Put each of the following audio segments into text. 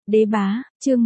Đế bá, chương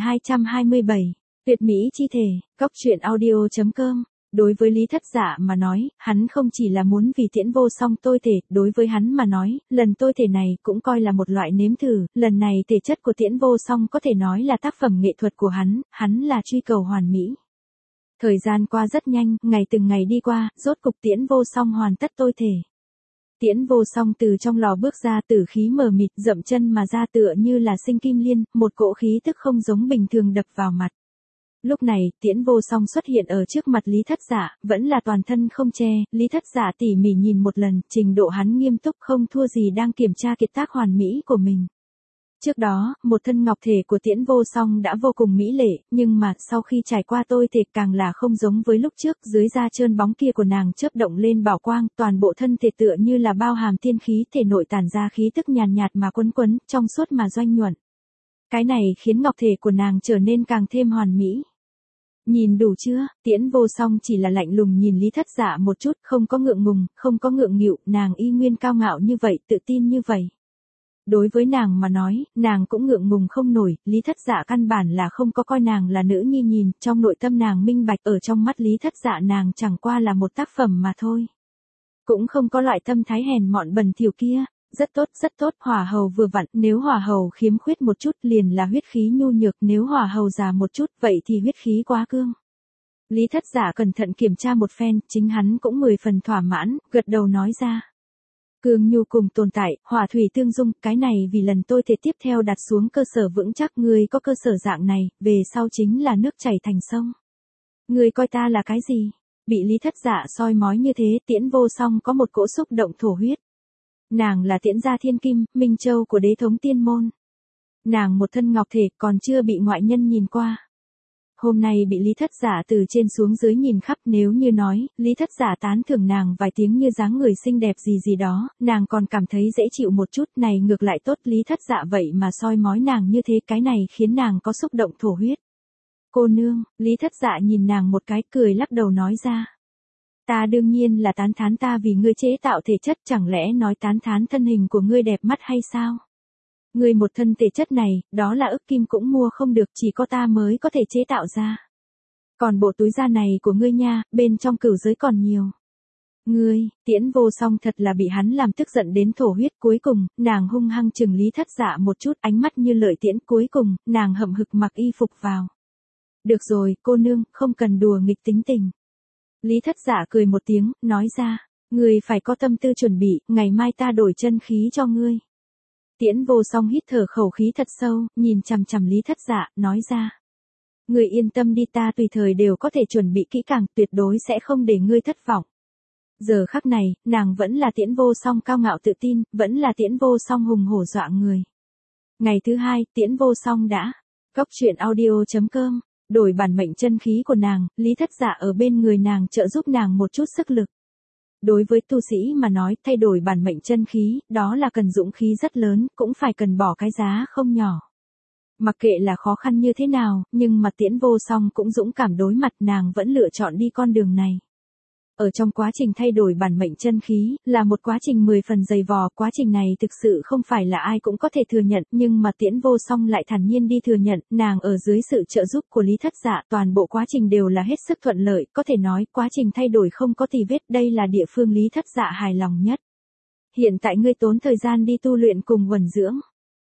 1227, tuyệt mỹ chi thể, cóc truyện audio.com. Đối với Lý Thất Dạ mà nói, hắn không chỉ là muốn vì Tiễn Vô Song tôi thể, đối với hắn mà nói, lần tôi thể này cũng coi là một loại nếm thử, lần này thể chất của Tiễn Vô Song có thể nói là tác phẩm nghệ thuật của hắn là truy cầu hoàn mỹ. Thời gian qua rất nhanh, ngày từng ngày đi qua, rốt cục Tiễn Vô Song hoàn tất tôi thể. Tiễn Vô Song từ trong lò bước ra, tử khí mờ mịt, dậm chân mà ra tựa như là sinh kim liên, một cỗ khí tức không giống bình thường đập vào mặt. Lúc này, Tiễn Vô Song xuất hiện ở trước mặt Lý Thất Dạ, vẫn là toàn thân không che, Lý Thất Dạ tỉ mỉ nhìn một lần, trình độ hắn nghiêm túc không thua gì đang kiểm tra kiệt tác hoàn mỹ của mình. Trước đó, một thân ngọc thể của Tiễn Vô Song đã vô cùng mỹ lệ, nhưng mà sau khi trải qua tôi thể càng là không giống với lúc trước, dưới da trơn bóng kia của nàng chớp động lên bảo quang, toàn bộ thân thể tựa như là bao hàm tiên khí, thể nội tản ra khí tức nhàn nhạt mà quấn quấn, trong suốt mà doanh nhuận. Cái này khiến ngọc thể của nàng trở nên càng thêm hoàn mỹ. Nhìn đủ chưa? Tiễn Vô Song chỉ là lạnh lùng nhìn Lý Thất Dạ một chút, không có ngượng ngùng, không có ngượng nghịu, nàng y nguyên cao ngạo như vậy, tự tin như vậy. Đối với nàng mà nói, nàng cũng ngượng ngùng không nổi, Lý Thất Dạ căn bản là không có coi nàng là nữ nhi nhìn, trong nội tâm nàng minh bạch, ở trong mắt Lý Thất Dạ nàng chẳng qua là một tác phẩm mà thôi. Cũng không có loại tâm thái hèn mọn bẩn thỉu kia. Rất tốt, hỏa hầu vừa vặn, nếu hỏa hầu khiếm khuyết một chút liền là huyết khí nhu nhược, nếu hỏa hầu già một chút, vậy thì huyết khí quá cương. Lý Thất Dạ cẩn thận kiểm tra một phen, chính hắn cũng 10 phần thỏa mãn, gật đầu nói ra. Cương nhu cùng tồn tại, hỏa thủy tương dung, cái này vì lần tôi thể tiếp theo đặt xuống cơ sở vững chắc, ngươi có cơ sở dạng này, về sau chính là nước chảy thành sông. Ngươi coi ta là cái gì? Bị Lý Thất Dạ soi mói như thế, Tiễn Vô Song có một cỗ xúc động thổ huyết. Nàng là Tiễn gia thiên kim, minh châu của đế thống tiên môn. Nàng một thân ngọc thể còn chưa bị ngoại nhân nhìn qua. Hôm nay bị Lý Thất Dạ từ trên xuống dưới nhìn khắp, nếu như nói, Lý Thất Dạ tán thưởng nàng vài tiếng như dáng người xinh đẹp gì đó, nàng còn cảm thấy dễ chịu một chút, này ngược lại tốt, Lý Thất Dạ vậy mà soi mói nàng như thế, cái này khiến nàng có xúc động thổ huyết. Cô nương, Lý Thất Dạ nhìn nàng một cái, cười lắc đầu nói ra. Ta đương nhiên là tán thán ta vì ngươi chế tạo thể chất, chẳng lẽ nói tán thán thân hình của ngươi đẹp mắt hay sao? Ngươi một thân thể chất này, đó là ức kim cũng mua không được, chỉ có ta mới có thể chế tạo ra. Còn bộ túi da này của ngươi nha, bên trong cửu giới còn nhiều. Ngươi, Tiễn Vô Song thật là bị hắn làm tức giận đến thổ huyết, cuối cùng, nàng hung hăng chừng Lý Thất Dạ một chút, ánh mắt như lợi tiễn, cuối cùng, nàng hậm hực mặc y phục vào. Được rồi, cô nương, không cần đùa nghịch tính tình. Lý Thất Dạ cười một tiếng, nói ra, ngươi phải có tâm tư chuẩn bị, ngày mai ta đổi chân khí cho ngươi. Tiễn Vô Song hít thở khẩu khí thật sâu, nhìn chằm chằm Lý Thất Dạ, nói ra. Ngươi yên tâm đi, ta tùy thời đều có thể chuẩn bị kỹ càng, tuyệt đối sẽ không để ngươi thất vọng. Giờ khắc này, nàng vẫn là Tiễn Vô Song cao ngạo tự tin, vẫn là Tiễn Vô Song hùng hổ dọa người. Ngày thứ hai, Tiễn Vô Song đã, cóc truyện audio.com. Đổi bản mệnh chân khí của nàng, Lý Thất Dạ ở bên người nàng trợ giúp nàng một chút sức lực. Đối với tu sĩ mà nói, thay đổi bản mệnh chân khí, đó là cần dũng khí rất lớn, cũng phải cần bỏ cái giá không nhỏ. Mặc kệ là khó khăn như thế nào, nhưng mà Tiễn Vô Song cũng dũng cảm đối mặt, nàng vẫn lựa chọn đi con đường này. Ở trong quá trình thay đổi bản mệnh chân khí, là một quá trình 10 phần dày vò, quá trình này thực sự không phải là ai cũng có thể thừa nhận, nhưng mà Tiễn Vô Song lại thản nhiên đi thừa nhận, nàng ở dưới sự trợ giúp của Lý Thất Dạ, toàn bộ quá trình đều là hết sức thuận lợi, có thể nói, quá trình thay đổi không có tì vết, đây là địa phương Lý Thất Dạ hài lòng nhất. Hiện tại ngươi tốn thời gian đi tu luyện cùng huấn dưỡng.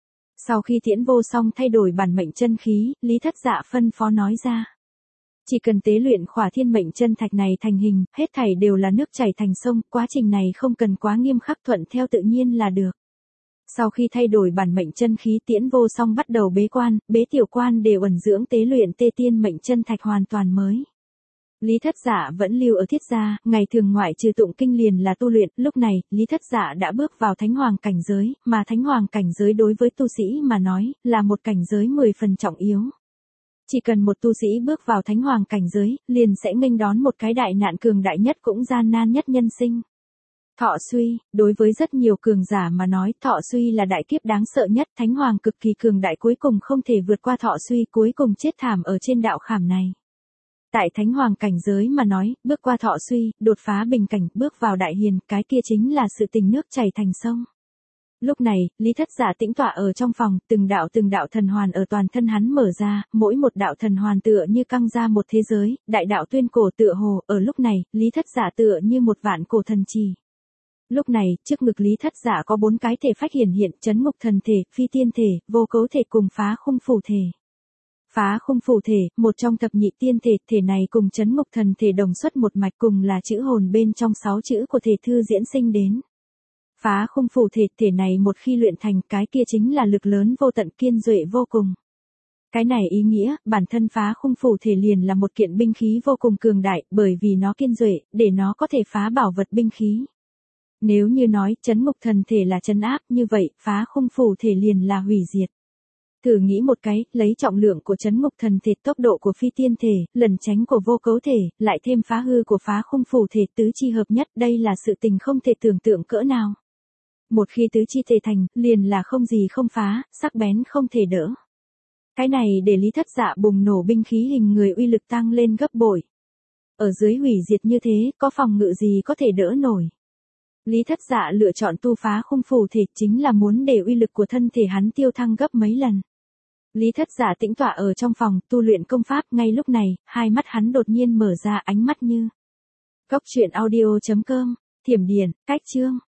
Sau khi Tiễn Vô Song thay đổi bản mệnh chân khí, Lý Thất Dạ phân phó nói ra. Chỉ cần tế luyện khỏa thiên mệnh chân thạch này thành hình, hết thảy đều là nước chảy thành sông, quá trình này không cần quá nghiêm khắc, thuận theo tự nhiên là được. Sau khi thay đổi bản mệnh chân khí, Tiễn Vô Song bắt đầu bế quan, bế tiểu quan để uẩn dưỡng tế luyện tê tiên mệnh chân thạch hoàn toàn mới. Lý Thất Dạ vẫn lưu ở Thiết gia, ngày thường ngoại trừ tụng kinh liền là tu luyện, lúc này, Lý Thất Dạ đã bước vào thánh hoàng cảnh giới, mà thánh hoàng cảnh giới đối với tu sĩ mà nói, là một cảnh giới 10 phần trọng yếu. Chỉ cần một tu sĩ bước vào thánh hoàng cảnh giới, liền sẽ nghênh đón một cái đại nạn cường đại nhất cũng gian nan nhất nhân sinh. Thọ suy, đối với rất nhiều cường giả mà nói, thọ suy là đại kiếp đáng sợ nhất, thánh hoàng cực kỳ cường đại cuối cùng không thể vượt qua thọ suy, cuối cùng chết thảm ở trên đạo khảm này. Tại thánh hoàng cảnh giới mà nói, bước qua thọ suy, đột phá bình cảnh, bước vào đại hiền, cái kia chính là sự tình nước chảy thành sông. Lúc này, Lý Thất Giả tĩnh tọa ở trong phòng, từng đạo thần hoàn ở toàn thân hắn mở ra, mỗi một đạo thần hoàn tựa như căng ra một thế giới, đại đạo tuyên cổ tựa hồ, ở lúc này, Lý Thất Giả tựa như một vạn cổ thần trì. Lúc này, trước ngực Lý Thất Giả có 4 cái thể phách hiện, chấn ngục thần thể, phi tiên thể, vô cấu thể cùng phá khung phù thể. Phá khung phù thể, một trong thập nhị tiên thể, thể này cùng chấn ngục thần thể đồng xuất một mạch cùng là chữ hồn bên trong 6 chữ của thể thư diễn sinh đến. Phá khung phù thể, thể này một khi luyện thành cái kia chính là lực lớn vô tận kiên duệ vô cùng. Cái này ý nghĩa, bản thân phá khung phù thể liền là một kiện binh khí vô cùng cường đại, bởi vì nó kiên duệ, để nó có thể phá bảo vật binh khí. Nếu như nói chấn ngục thần thể là trấn áp, như vậy, phá khung phù thể liền là hủy diệt. Thử nghĩ một cái, lấy trọng lượng của chấn ngục thần thể, tốc độ của phi tiên thể, lần tránh của vô cấu thể, lại thêm phá hư của phá khung phù thể, tứ chi hợp nhất, đây là sự tình không thể tưởng tượng cỡ nào. Một khi tứ chi thể thành, liền là không gì không phá, sắc bén không thể đỡ. Cái này để Lý Thất Dạ bùng nổ binh khí hình người uy lực tăng lên gấp bội. Ở dưới hủy diệt như thế, có phòng ngự gì có thể đỡ nổi. Lý Thất Dạ lựa chọn tu phá khung phù thể chính là muốn để uy lực của thân thể hắn tiêu thăng gấp mấy lần. Lý Thất Dạ tĩnh tọa ở trong phòng tu luyện công pháp, ngay lúc này, hai mắt hắn đột nhiên mở ra, ánh mắt như. Góc truyện audio.com, Thiểm Điển, Cách Chương.